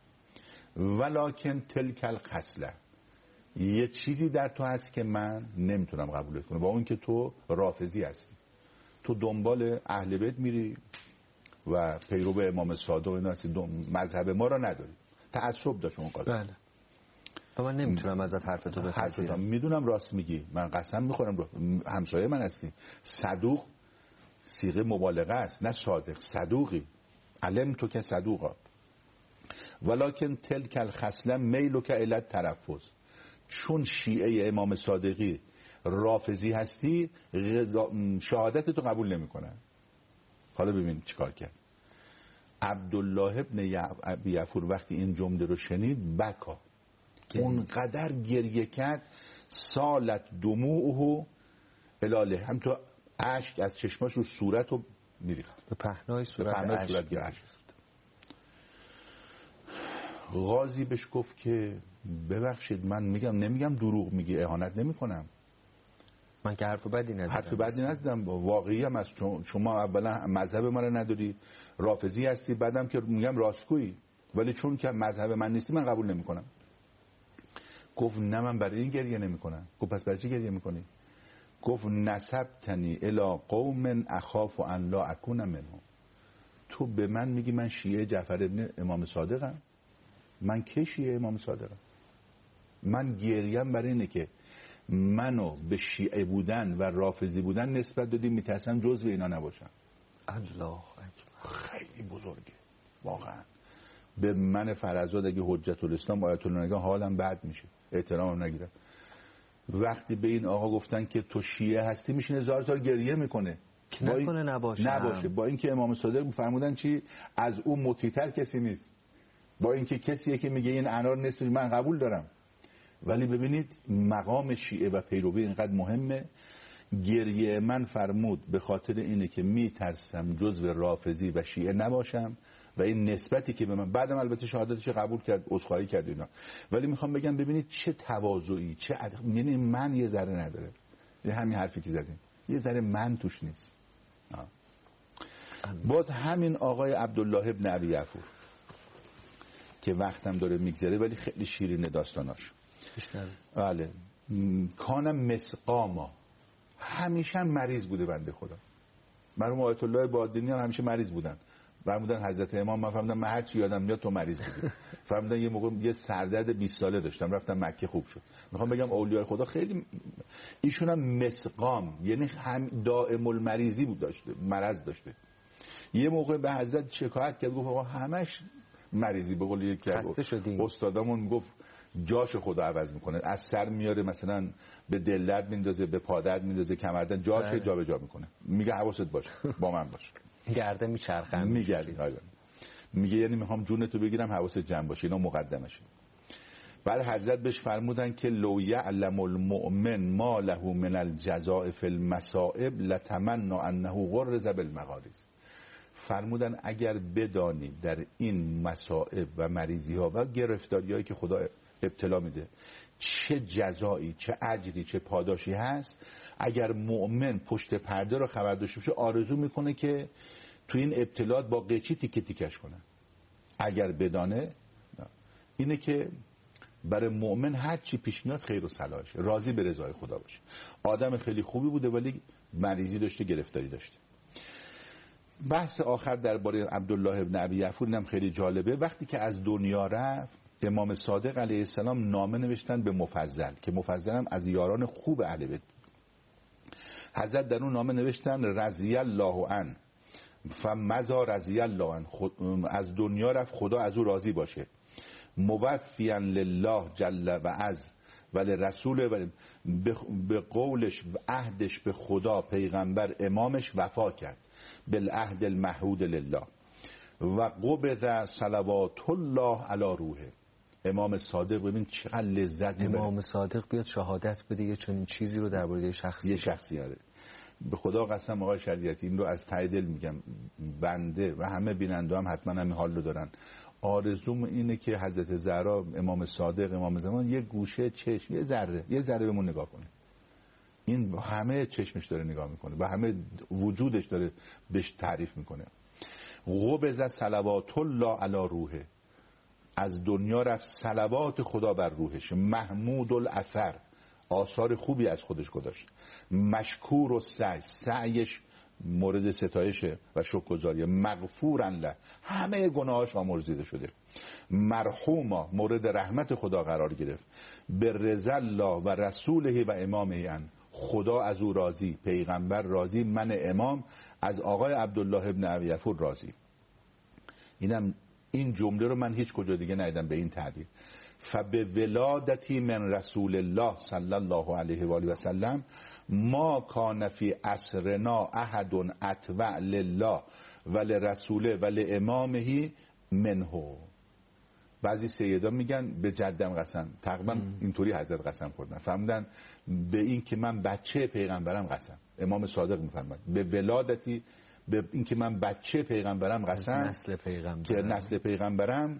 ولکن تلک الخصله، یه چیزی در تو هست که من نمیتونم قبولت کنم، با اون که تو رافضی هستی، تو دنبال اهل بیت میری و پیرو امام صادق اینا هستی، مذهب ما را نداری، تعصب داشت اون قاضی. بله. و من نمیتونم ازت حرف تو بپذیرم. میدونم راست میگی، من قسم میخورم رو. همسایه من هستی. صدوق صیغه مبالغه است، نه صادق، صدوقی. علم تو که صدوقا. ولکن تلک الخصله میلو که علت ترفض، چون شیعه امام صادقی رافضی هستی شهادت تو قبول نمیکنن. حالا ببین چیکار کرد عبدالله ابن ابی یعفور. وقتی این جمله رو شنید بکا، اونقدر گریه کرد، سالت دموعه الاله، هم تو اشک از چشماش رو صورت رو میریخت، به پهنای صورت اشک گرفت. قاضی بهش گفت که ببخشید من میگم نمیگم دروغ میگی، اهانت نمیکنم، من که حرف بدی نزدم، حرف بدی نزدم، واقعی هم از شما اولا مذهب ما رو نداری، رافضی هستی، بعدم که میگم راستگویی، ولی چون که مذهب من نیستی من قبول نمیکنم. گفت نه من برای این گریه نمیکنم. گفت پس برای چی گریه میکنی؟ گفت نسبتنی الی قوم اخاف ان لا اکون منهم، تو به من میگی من شیعه جعفر ابن امام صادقم؟ من کی شیعه امام صادقم؟ من گریم برای اینه که منو به شیعه بودن و رافضی بودن نسبت دادی، میترسم جزو اینا نباشم. الله اکبر، خیلی بزرگه واقعا. به من فرزاد اگه حجت الاسلام آیت الله نگاه حالم بد میشه، احترامم نگیرم. وقتی به این آقا گفتن که تو شیعه هستی میشینه زار زار گریه میکنه، نکنه نباشه نباشه با اینکه امام صادق فرمودن چی از اون مطیع‌تر کسی نیست، با اینکه کسیه که میگه این انار نصف من قبول دارم. ولی ببینید مقام شیعه و پیروی اینقدر مهمه. گریه من فرمود به خاطر اینه که میترسم جزو رافضی و شیعه نباشم و این نسبتی که به من، بعدم البته شهادتش قبول کرد، عذرخواهی کرد اینا، ولی میخوام بگم ببینید چه تواضعی، چه عد... یعنی من یه ذره نداره، یه همین حرفی که زدیم یه ذره من توش نیست. آه. باز همین آقای عبدالله ابن ابی یعفور که وقتم داره میگذره ولی خیلی شیرینه داستاناش. بله. کانم مسقاما، همیشه مریض بوده بنده خدا. مرحوم آیت الله بادینی هم همیشه مریض بودن، فرمودن حضرت امام، من فهمیدم من هر چی یادم میاد تو مریض بودی. فرمودن یه موقع یه سردرد بیست ساله داشتم رفتم مکه خوب شد. میخوام بگم اولیاء خدا خیلی ایشون هم مسقام، یعنی هم دائم المریضی بود، داشته مرض داشته. یه موقع به حضرت شکایت کرد، گفت آقا همش مریضی، به قول یکی از استادامون گفت جاش خدا عوض میکنه، از سر میاره مثلا به دل درد میندازه، به پا درد میندازه، کمردن جاش جابجا میکنه. میگه حواست باشه با من باشه، گرده میچرخه میگرد میگه یعنی میخوام جونتو بگیرم حواست جمع باشه. اینا مقدمشه. بعد حضرت بهش فرمودن که لو یعلم المؤمن ما له من الجزاء فی المصائب لتمنى انه غرز بالمغارز. فرمودن اگر بدانی در این مصائب و مریضی ها و گرفتاری هایی که خدا ابتلا میده چه جزایی، چه اجری، چه پاداشی هست، اگر مؤمن پشت پرده رو خبر داشته باشه آرزو میکنه که تو این ابتلاات با قیچی تیکه تیکش کنه. اگر بدانه اینه که برای مؤمن هر چی پیش میاد خیر و صلاحشه، راضی به رضای خدا باشه. آدم خیلی خوبی بوده ولی مریضی داشته، گرفتاری داشته. بحث آخر درباره عبدالله ابن ابی یفور اینم خیلی جالبه. وقتی که از دنیا رفت امام صادق علیه السلام نامه نوشتن به مفضل که مفضل هم از یاران خوب اهل بیت. حضرت در اون نامه نوشتن رضی الله عنه فمضى رضی الله عنه، از دنیا رفت خدا از او راضی باشه. موفیا لله جل و عز و لرسول و به قولش عهدش به خدا، پیغمبر، امامش وفا کرد بالعهد المحمود لله و قبض صلوات الله علی روحه. امام صادق ببین چقدر لذت میبره. امام صادق بیاد شهادت بده یه چنین چیزی رو درباره شخصی یه شخصی هره. به خدا قسم آقای شریعتی این رو از ته دل میگم، بنده و همه بیننده هم حتما همین حال رو دارن. آرزوم اینه که حضرت زهرا، امام صادق، امام زمان یه گوشه چشم، یه ذره یه ذره بهمون نگاه کنه. این همه چشمش داره نگاه میکنه و همه وجودش داره بهش تعریف میکنه. قبض صلوات الله علی روحه، از دنیا رفت صلوات خدا بر روحش. محمود الاثر، آثار خوبی از خودش گذاشت. مشکور و سعی، سعیش مورد ستایشه و شکرگزاریه. مغفورا له، همه گناهاش آمرزیده شده. مرحوما، مورد رحمت خدا قرار گرفت. به رضا الله و رسوله و امامه ان، خدا از او راضی، پیغمبر راضی، من امام از آقای عبدالله ابن ابی یفور راضی. اینم این جمله رو من هیچ کجا دیگه ندیدم به این تعبیر. فبه ولادتی من رسول الله صلی الله علیه و آله و سلم ما کان فی عصرنا احد اتبع لله و لرسوله و لامامه منه. بعضی سیدا میگن به جدم قسم، تقریبا اینطوری حضرت قسم خوردن، فهمیدن به این که من بچه پیغمبرم قسم. امام صادق میفرماد به ولادتی، به این که من بچه پیغمبرم قسم، نسل پیغمبرم، که نسل پیغمبرم،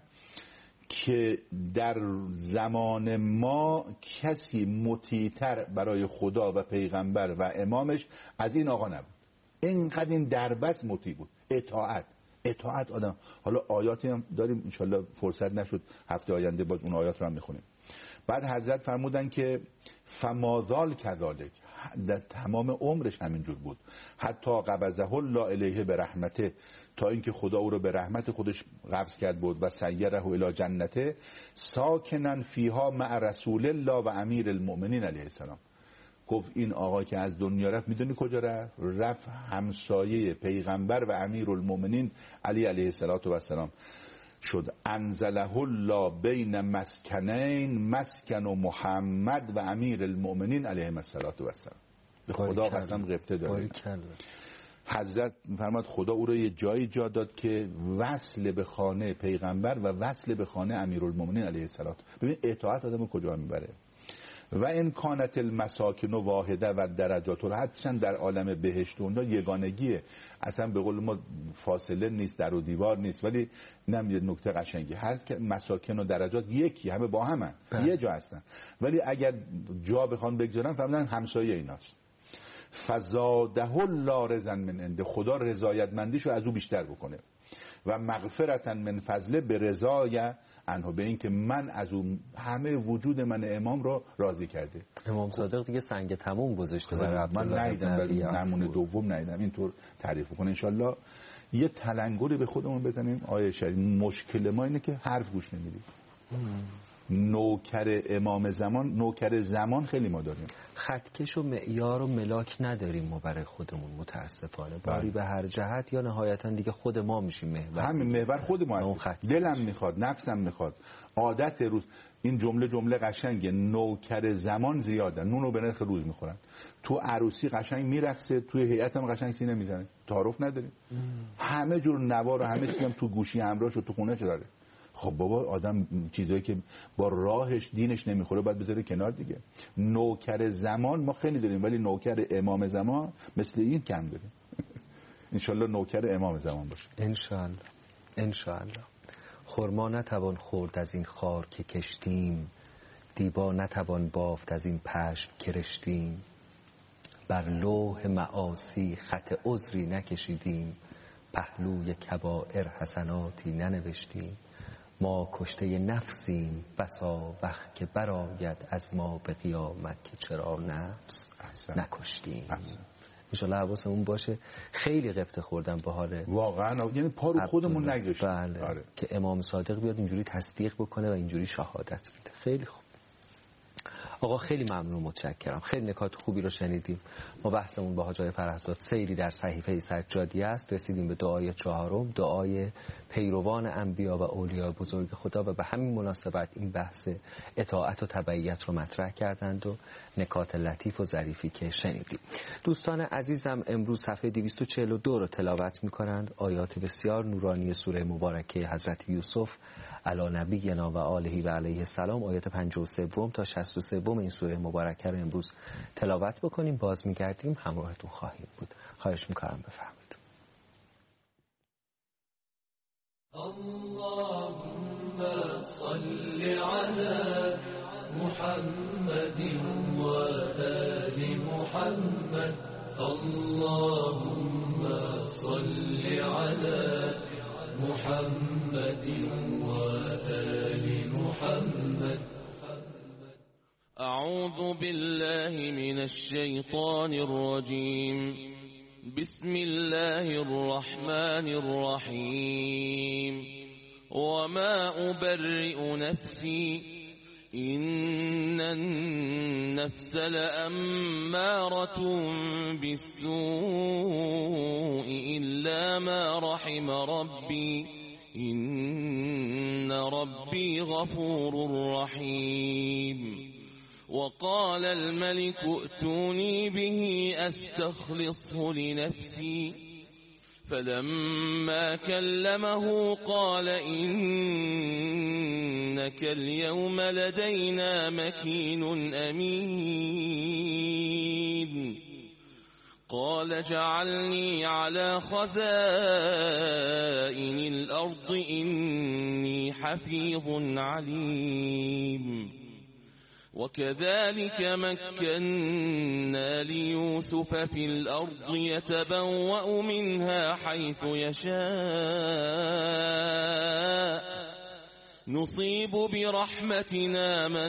که در زمان ما کسی مطیع‌تر برای خدا و پیغمبر و امامش از این آقا نبود. اینقدر این دربست مطیع بود. اطاعت اطاعت آدم. حالا آیاتی هم داریم انشالله فرصت نشد هفته آینده باز اون آیات رو هم میخونیم. بعد حضرت فرمودن که فمازال کذالک، در تمام عمرش همینجور بود. حتی قبضه الله الیه به رحمته، تا اینکه خدا او رو به رحمت خودش قبض کرد بود. و سیره الی جنته ساکنن فیها مع رسول الله و امیر المؤمنین علیه السلام. گفت این آقا که از دنیا رفت میدونی کجا رفت؟ رفت همسایه پیغمبر و امیر المؤمنین علی علیه السلام شد. انزله الله بین مسکنین، مسکن و محمد و امیر المؤمنین علیه السلام. به خدا قسم غبطه داره. حضرت میفرماد خدا او رو یه جایی جا داد که وصل به خانه پیغمبر و وصل به خانه امیرالمومنین علیه السلام. ببین اطاعت آدم کجا میبره. و ان کانت المساکن واحده و درجات الحد، در عالم بهشت اونجا یگانگیه، اصلا به قول ما فاصله نیست، در و دیوار نیست، ولی اینم یه نکته قشنگی هست که مساکن و درجات یکی، همه با همن، یه جا هستن، ولی اگر جا بخوان بگذارن فهمیدن همسایه ایناست. فزاده الله رضا من عنده، خدا رضایتمندیشو از او بیشتر بکنه. و مغفرتا من فضله به رضای عنه، به این که من از اون همه وجود من امام رو راضی کرده. امام صادق دیگه سنگ تموم گذاشته برای من ندیدم، ولی نمونه دوم ندیدم اینطور تعریف کنه. انشالله یه تلنگری به خودمون بزنیم آیه شریف، مشکل ما اینه که حرف گوش نمیدیم. نوکر امام زمان، نوکر زمان خیلی ما داریم، خطکش و معیار و ملاک نداریم ما برای خودمون متاسفانه. باری به هر جهت یا نهایتا دیگه خود ما میشیم محور. همین محور خود ما هست. دلم میخواد، نفسم میخواد، عادت روز. این جمله جمله قشنگه، نوکر زمان زیاده، نونو به نرخ روز میخورن. تو عروسی قشنگ میرقصه، توی هیئت هم قشنگ سینه میزنه، تعارف نداریم. همه جور نوار و همه چیز هم تو گوشی همراهش و تو خونه چه داره. خب بابا آدم چیزایی که با راهش دینش نمیخوره باید بذاره کنار دیگه. نوکر زمان ما خیلی داریم ولی نوکر امام زمان مثل این کم داریم. انشالله نوکر امام زمان باشه. انشالله انشالله. خرما نتوان خورد از این خار که کشتیم، دیبا نتوان بافت از این پشم که رشتیم. بر لوح معاصی خط عذری نکشیدیم، پهلوی کبائر حسناتی ننوشتیم. ما کشته نفسیم بسا وقت که برآید از ما به قیامت که چرا نفس نکشتیم. انشالله حواسمون باشه. خیلی غبطه خوردم به حال واقعا، یعنی پا رو خودمون نگذاشتیم. بله. آره. که امام صادق بیاد اینجوری تصدیق بکنه و اینجوری شهادت بده. خیلی خوب آقا، خیلی ممنون، متشکرم. خیلی نکات خوبی رو شنیدیم. ما بحثمون با حاج آقای فرهزاد سیری در صحیفه سجادی است. رسیدیم به دعای چهارم، دعای پیروان انبیا و اولیاء بزرگ خدا، و به همین مناسبت این بحث اطاعت و تبعیت رو مطرح کردند و نکات لطیف و ظریفی که شنیدیم. دوستان عزیزم امروز صفحه دویست و چهل و دو رو تلاوت می‌کنند. آیات بسیار نورانی سوره مبارکه حضرت یوسف علی نبینا و آله و علیه السلام، آیات پنجاه و سه تا شصت و سه این سوره مبارکه رو امروز تلاوت بکنیم. باز میگردیم همراهتون خواهیم بود. خواهش میکنم بفرمایید. اللهم صل علی محمد و آل محمد. اللهم صل علی محمد و آل محمد. أعوذ بالله من الشيطان الرجيم. بسم الله الرحمن الرحيم. وما أبرئ نفسي إن النفس لأمارة بالسوء إلا ما رحم ربي إن ربي غفور رحيم. وقال الملك ائتوني به أستخلصه لنفسي فلما كلمه قال إنك اليوم لدينا مكين أمين. قال اجعلني على خزائن الأرض إني حفيظ عليم. وكذلك مكنا ليوسف في الأرض يتبوأ منها حيث يشاء نصيب برحمتنا من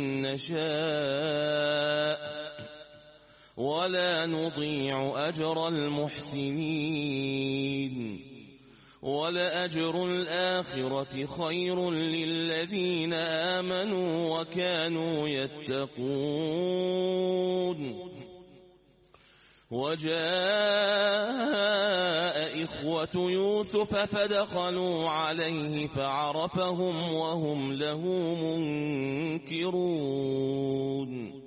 نشاء ولا نضيع أجر المحسنين. ولأجر الآخرة خير للذين آمنوا وكانوا يتقون. وجاء إخوة يوسف فدخلوا عليه فعرفهم وهم له منكرون.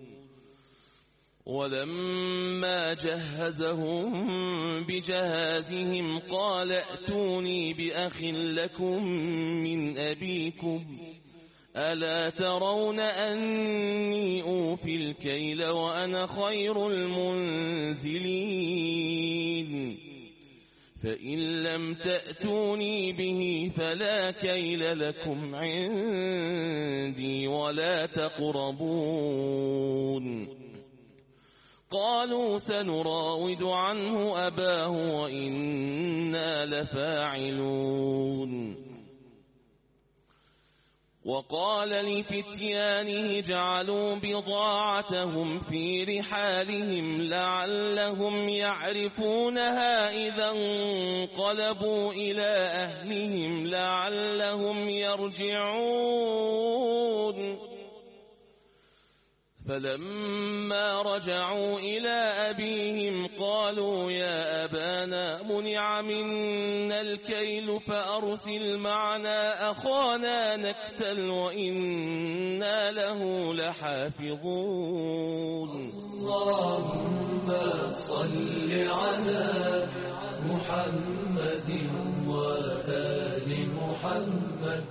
ولما جهزهم بجهازهم قال ائتوني بأخ لكم من أبيكم ألا ترون أني أوفي الكيل وأنا خير المنزلين. فإن لم تأتوني به فلا كيل لكم عندي ولا تقربون. قالوا سنراود عنه أباه وإنا لفاعلون. وقال لفتيانه جعلوا بضاعتهم في رحالهم لعلهم يعرفونها إذا انقلبوا إلى أهلهم لعلهم يرجعون فلما رجعوا إلى أبيهم قالوا يا أبانا منع منا الكيل فأرسل معنا أخانا نكتل وإنا له لحافظون. اللهم صل على محمد وآل محمد.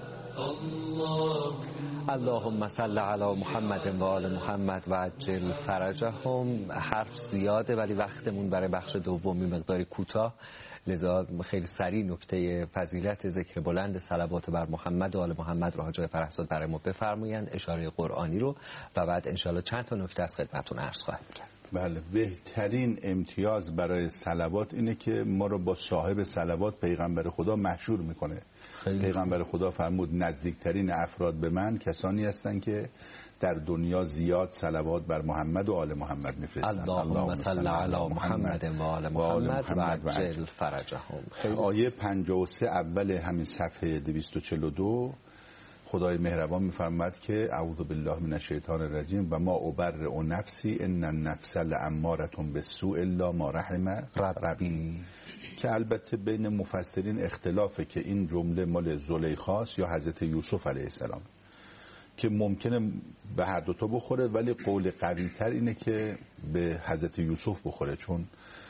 اللهم اللهم صل علی محمد و آل محمد و عجل فرجهم. حرف زیاده ولی وقتمون برای بخش دومی مقداری کوتاه، لذا خیلی سریع نکته فضیلت ذکر بلند صلوات بر محمد و آل محمد رو حاج فرهزاد برای ما بفرمایند، اشاره قرآنی رو، و بعد انشالله چند تا نکته از خدمتتون عرض خواهیم کرد. بله، بهترین امتیاز برای صلوات اینه که ما رو با صاحب صلوات پیغمبر خدا محشور میکنه. خیلی. پیغمبر خدا فرمود نزدیکترین افراد به من کسانی هستند که در دنیا زیاد صلوات بر محمد و آل محمد میفرستند. اللهم صل علی محمد و آل محمد و عجل فرجهم. آیه پنجاه و سه اول همین صفحه دویست و چهل و دو خدای مهربان میفرماید که اعوذ بالله من الشیطان الرجیم و ما ابرئ نفسی ان النفس لاماره بالسوء الا ما رحم ربی، که البته بین مفسرین اختلافه که این جمله مال زلیخاست یا حضرت یوسف علیه السلام، که ممکنه به هر دوتا بخوره، ولی قول قوی تر اینه که به حضرت یوسف بخوره، چون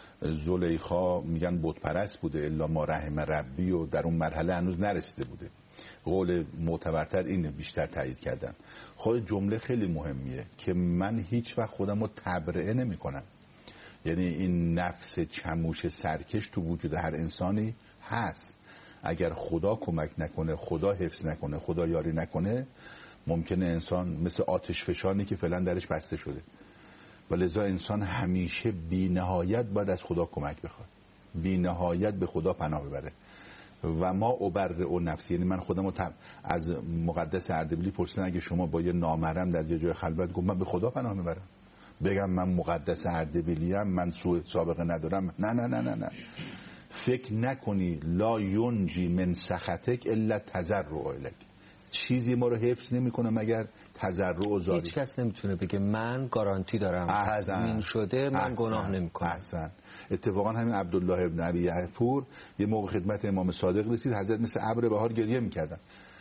زلیخا میگن بت پرست بوده الا ما رحم ربی و در اون مرحله هنوز نرسیده بوده. قول معتبرتر اینه، بیشتر تایید کردن. خود جمله خیلی مهمیه که من هیچ وقت خودم رو تبرئه نمی کنم. یعنی این نفس چموش سرکش تو وجود هر انسانی هست. اگر خدا کمک نکنه، خدا حفظ نکنه، خدا یاری نکنه، ممکنه انسان مثل آتش فشانی که فعلا درش بسته شده. و لذا انسان همیشه بی نهایت باید از خدا کمک بخواد، بی نهایت به خدا پناه ببره. و ما ابرئ نفسی، یعنی من خودم رو تب... از مقدس اردبیلی پرسیدن اگه شما با یه نامحرم در یه جای خلوت، گفت من به خدا پناه میبرم. بگم من مقدس اردبیلیم، من سوء سابقه ندارم، نه نه نه نه نه. فکر نکنی لا ینجی من سخطک الا تضرع الیک، چیزی ما رو حفظ نمیکنه مگر تضرع و زاری. هیچ کس نمیتونه بگه من گارانتی دارم تضمین شده من احسن. گناه نمیکنم. احسن. اتفاقا همین عبدالله ابن ابی یعفور یه موقع خدمت امام صادق رسید، حضرت مثل ابر بهار گریه میکردن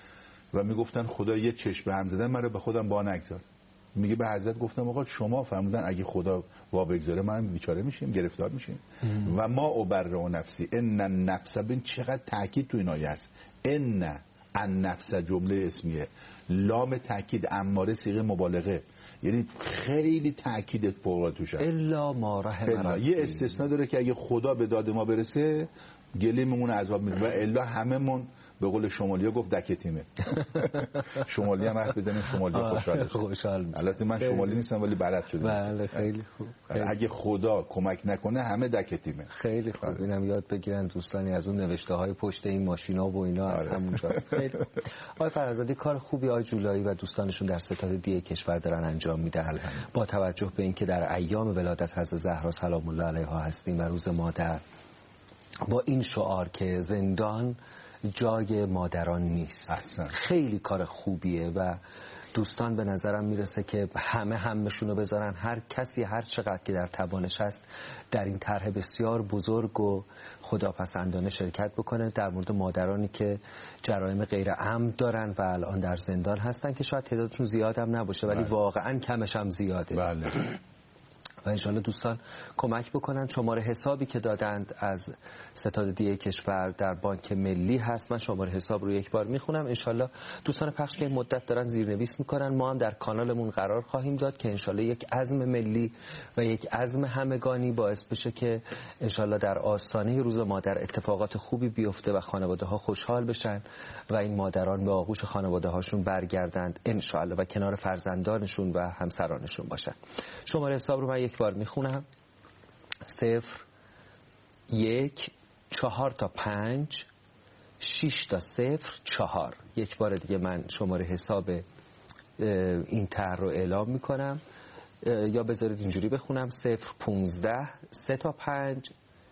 و میگفتن خدا یه چشم به هم زدن من رو به خودم با نگذار. میگه به حضرت گفتم آقا شما فرمودن اگه خدا وا بگذاره من بیچاره میشیم، گرفتار میشیم. و ما ابرئ نفسی ان النفس، ببین چقدر تاکید تو این آیه است. ان النفس جمله اسمیه، لام تاکید، اماره صيغه مبالغه، یعنی خیلی تاکید فوق توش هست. الا ما رحم ربی. یه استثناء داره که اگه خدا به داد ما برسه گلی میمونه، عذاب میره، و الا هممون به قول شمالیا گفت دکه تیمه. شمالی هم حرف بزنیم شمالی خوشحال خوشحال میشه. البته من شمالی نیستم ولی بلد شدم. بله خیلی خوب. خیلی. اگه خدا کمک نکنه همه دکه تیمه. خیلی خوب. اینم یاد بگیرن دوستانی از اون نوشته های پشت این ماشینا و اینا از همونجاست. خیلی خوب. آقای فرهزادی کار خوبی آقای جولایی و دوستانشون در ستاد دی کشور دارن انجام میدن. با توجه به اینکه در ایام ولادت حضرت زهرا سلام الله علیها هستیم و روز مادر، با این شعار که زندان جای مادران نیست، احسن. خیلی کار خوبیه و دوستان به نظرم میرسه که همه همشونو بذارن، هر کسی هر چقدر که در توانش هست در این طرح بسیار بزرگ و خداپسندانه شرکت بکنه در مورد مادرانی که جرایم غیر عمد دارن و الان در زندان هستن، که شاید تعدادشون زیاد هم نباشه ولی بله. واقعا کمش هم زیاده. بله. و انشالله دوستان کمک بکنن. شماره حسابی که دادند از ستاد دیه کشور در بانک ملی هست. من شماره حساب رو یک بار میخونم. انشالله دوستان پخش که مدت دارن زیرنویس میکنن، ما هم در کانالمون قرار خواهیم داد که انشالله یک عزم ملی و یک عزم همگانی باعث بشه که انشالله در آستانه روز مادر اتفاقات خوبی بیفته و خانواده ها خوشحال بشن و این مادران به آغوش خانواده هاشون برگردند انشالله و کنار فرزندانشون و همسرانشون باشن. شماره حساب رو من یک بار میخونم: صفر یک چهار تا پنج شش تا صفر چهار. یک بار دیگه من شماره حساب این طرح رو اعلام میکنم، یا بذارید اینجوری بخونم: صفر پونزده سه تا پنج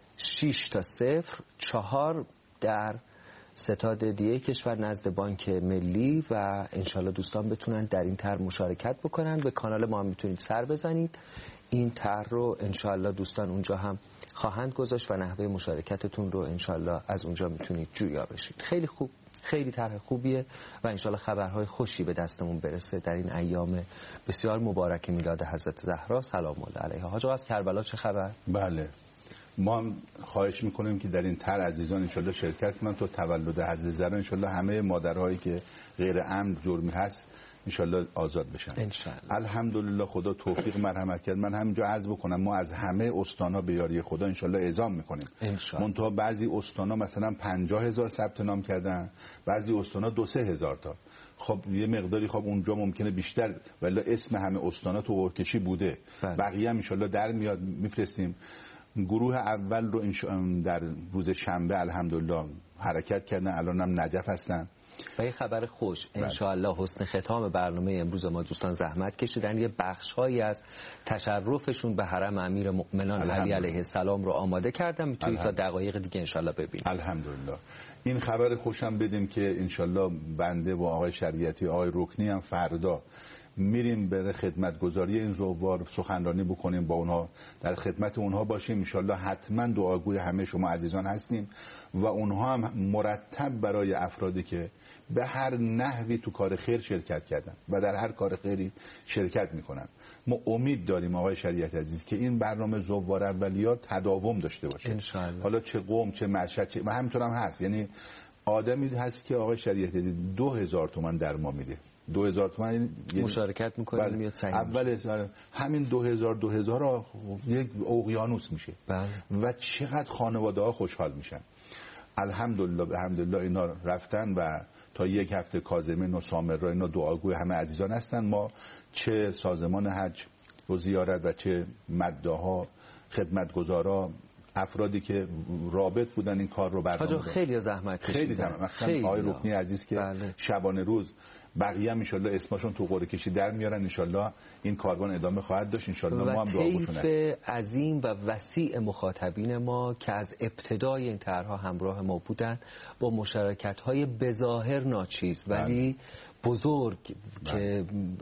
شش تا صفر چهار در ستاد دیه کشور نزد بانک ملی، و انشالله دوستان بتونن در این طرح مشارکت بکنن. به کانال ما هم میتونید سر بزنید، این طرح رو انشالله دوستان اونجا هم خواهند گذاشت و نحوه مشارکتتون رو انشالله از اونجا میتونید جویا بشید. خیلی خوب، خیلی طرح خوبیه و انشالله خبرهای خوشی به دستمون برسه در این ایام بسیار مبارک میلاد حضرت زهرا سلام الله علیها. حاج آقا از کربلا چه خبر؟ بله، ما خواهش میکنیم که در این طرح عزیزان انشالله شرکت کنن تا تولد حضرت زهرا انشالله همه مادرهایی که غیر عمد جرمی هست انشالله آزاد بشن انشالله. الحمدلله خدا توفیق مرحمت کرد. من همینجا عرض بکنم ما از همه استانا به یاری خدا انشالله اعزام میکنیم. منتها بعضی استانا مثلا پنجاه هزار ثبت نام کردن، بعضی استانا دو سه هزار تا. خب یه مقداری خب اونجا ممکنه بیشتر، ولی اسم همه استانا تو ورکشی بوده. بله. بقیه هم انشالله در میاد میفرستیم. گروه اول رو در روز شنبه الحمدلله حرکت کردن، الان هم نجف هستن. و یه خبر خوش انشاءالله حسن ختام برنامه امروز ما دوستان زحمت کشیدن، یه بخش‌هایی از تشرفشون به حرم امیر مؤمنان علی علیه السلام رو آماده کردن، میتونید تا دقایق دیگه انشاءالله ببینید. الحمدلله. این خبر خوشم بدیم که انشاءالله بنده و آقای شریعتی آقای رکنی هم فردا میریم برای خدمتگزاری این زوار سخنرانی بکنیم، با اونها در خدمت اونها باشیم. انشالله حتما دعاگوی همه شما عزیزان هستیم و اونها هم مرتب برای افرادی که به هر نحوی تو کار خیر شرکت کردن و در هر کار خیری شرکت میکنن. ما امید داریم آقای شریعت عزیز که این برنامه زوار اولیات تداوم داشته باشه انشالله. حالا چه قوم چه مشهد چه و همینطور هم هست، یعنی آدمی هست که آقای شریعت عزیز دو هزار تومان در ما میده، دو هزار تومان یعنی مشارکت میکنه میاد صحیح اول همین دو هزار دو هزار یک اقیانوس میشه. بله. و چقدر خانواده ها خوشحال میشن. الحمدلله الحمدلله اینا رفتن و تا یک هفته کاظمین و سامرا اینا دعاگوی همه عزیزان هستن. ما چه سازمان حج و زیارت و چه مداها خدمتگزارا افرادی که رابط بودن این کار رو برنامه خیلی زحمت کشیدن، خیلی زحمت خیلی آقای رکنی عزیز که بله. شبانه روز بقیه هم انشالله اسمشون تو قرعه کشی در میارن، انشالله این کاروان ادامه خواهد داشت انشالله. ما هم دعاگوشون هستیم. عظیم و وسیع مخاطبین ما که از ابتدای این طرح‌ها همراه ما بودن با مشارکت‌های بظاهر ناچیز ولی بله. بزرگ بله. که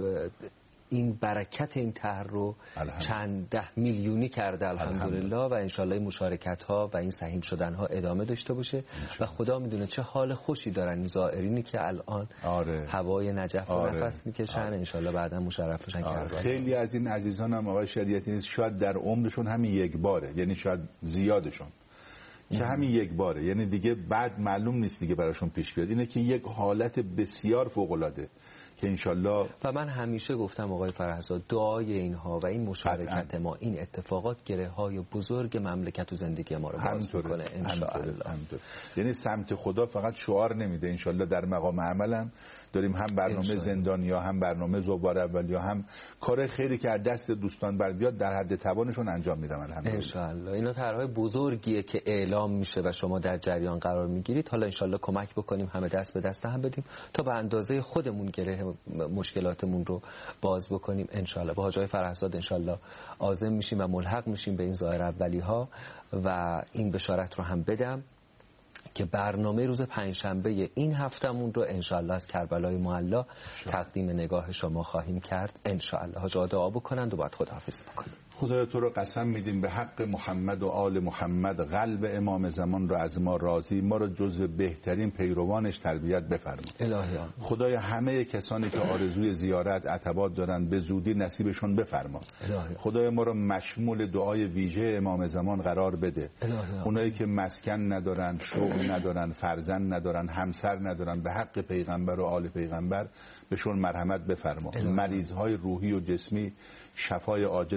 این برکت این طرح رو چند ده میلیونی کرده الحمدلله و انشالله مشارکت ها و این سهیم شدن ها ادامه داشته باشه و خدا میدونه چه حال خوشی دارن این زائرینی که الان آره. هوای نجف رو آره. نفس میکشن آره. انشالله بعدا مشرف بشن آره. کرده. خیلی از این عزیزان هم آقای شریعتی شاید در عمرشون همین یک باره، یعنی شاید زیادشون که همین یک باره، یعنی دیگه بعد معلوم نیست دیگه براشون پیش بیاد. اینه که یک حالت بسیار فوق العاده که انشالله. و من همیشه گفتم آقای فرهزاد دعای اینها و این مشارکت ما این اتفاقات گره های بزرگ مملکت و زندگی ما رو باز میکنه انشالله. یعنی سمت خدا فقط شعار نمیده، انشالله در مقام عملم داریم هم برنامه زندانیا هم برنامه زوار اولیا هم کار خیری که از دست دوستان بر بیاد در حد توانشون انجام میدم الحمدلله. انشالله اینا طرح‌های بزرگیه که اعلام میشه و شما در جریان قرار میگیرید. حالا انشالله کمک بکنیم همه دست به دست هم بدیم تا به اندازه خودمون گره مشکلاتمون رو باز بکنیم انشالله. با حاجی فرهزاد انشالله عازم میشیم و ملحق میشیم به این زائر اولی ها و این بشارت رو هم بدم که برنامه روز پنجشنبه این هفتمون رو انشالله از کربلای معلا تقدیم نگاه شما خواهیم کرد انشالله. حاجی دعا بکنند و بعد خداحافظی بکنیم. خدای تو رو قسم میدیم به حق محمد و آل محمد قلب امام زمان رو از ما راضی، ما رو جزو بهترین پیروانش تربیت بفرما الهی. خدای همه کسانی که آرزوی زیارت عتبات دارن به زودی نصیبشون بفرما الهی. خدای ما رو مشمول دعای ویژه امام زمان قرار بده. الهی. اونایی که مسکن ندارن، شغل ندارن، فرزند ندارن، همسر ندارن، به حق پیغمبر و آل پیغمبر بهشون مرحمت بفرما. مریض های روحی و جسمی شفای عاجل عنایت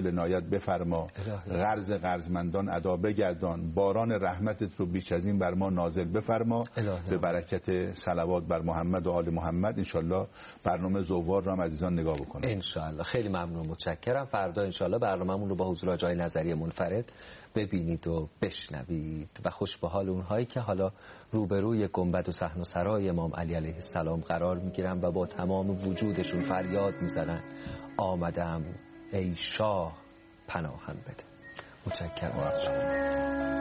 بفرما، قرض قرضمندان ادا بگردان، باران رحمتت رو بیش از این بر ما نازل بفرما. الهی. به برکت صلوات بر محمد و آل محمد انشالله برنامه زوار رو هم عزیزان نگاه بکنم. انشالله. خیلی ممنون، متشکرم. فردا انشالله برنامه‌مون رو با حضور آقای نظری منفرد ببینید و بشنوید و خوش به حال اونهایی که حالا روبروی گنبد و صحن و سرای امام علی علیه السلام قرار میگیرن و با تمام وجودشون فریاد میزنن آمدم ای شاه پناهم بده. متشکرم از شما.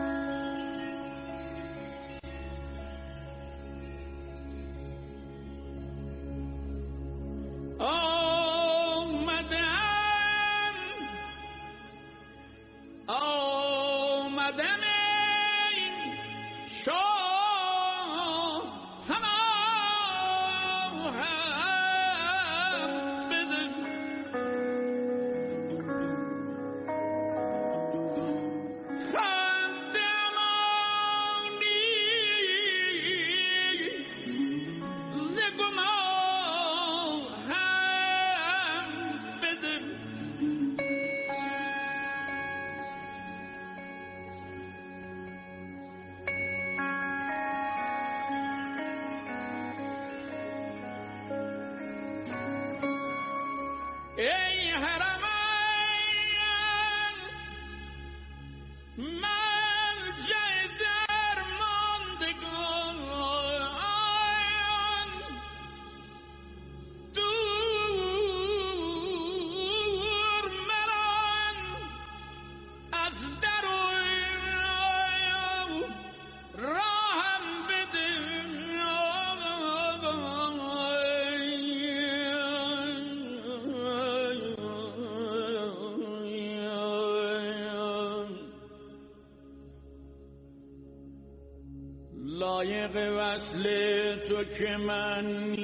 لایق وصل تو که من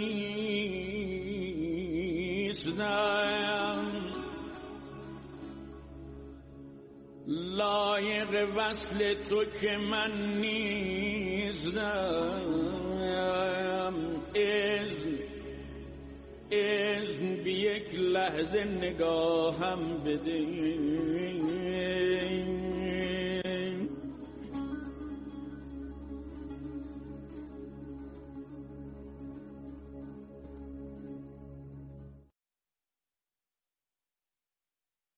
نیستم، لایق وصل تو که من نیستم، اذن اذن بی یک لحظه نگاهم بده،